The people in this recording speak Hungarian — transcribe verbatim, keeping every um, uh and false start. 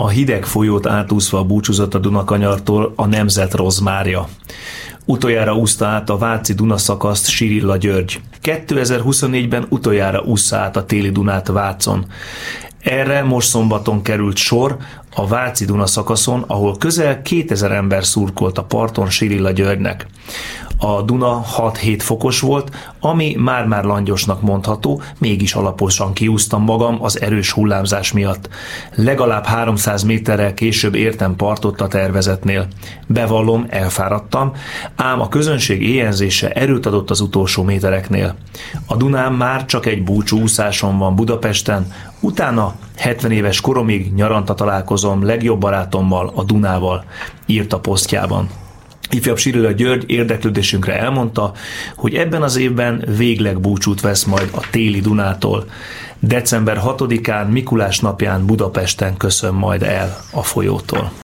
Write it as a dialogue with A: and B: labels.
A: A hideg folyót átúszva búcsúzott a Dunakanyartól a nemzet rozmárja. Utoljára úszta át a Váci Duna szakaszt Sirilla György. kétezer-huszonnégyben utoljára ússza át a téli Dunát Vácon. Erre most szombaton került sor a Váci Duna szakaszon, ahol közel kétezer ember szurkolt a parton Sirilla Györgynek. A Duna hat-hét fokos volt, ami már-már langyosnak mondható, mégis alaposan kiúztam magam az erős hullámzás miatt. Legalább háromszáz méterrel később értem partot a tervezetnél. Bevallom, elfáradtam, ám a közönség éjjelzése erőt adott az utolsó métereknél. A Dunán már csak egy búcsúúszáson van Budapesten, utána hetven éves koromig nyaranta találkozom legjobb barátommal, a Dunával, írt a posztjában. Ifjabb Sirilla György érdeklődésünkre elmondta, hogy ebben az évben végleg búcsút vesz majd a téli Dunától. december hatodikán, Mikulás napján Budapesten köszön majd el a folyótól.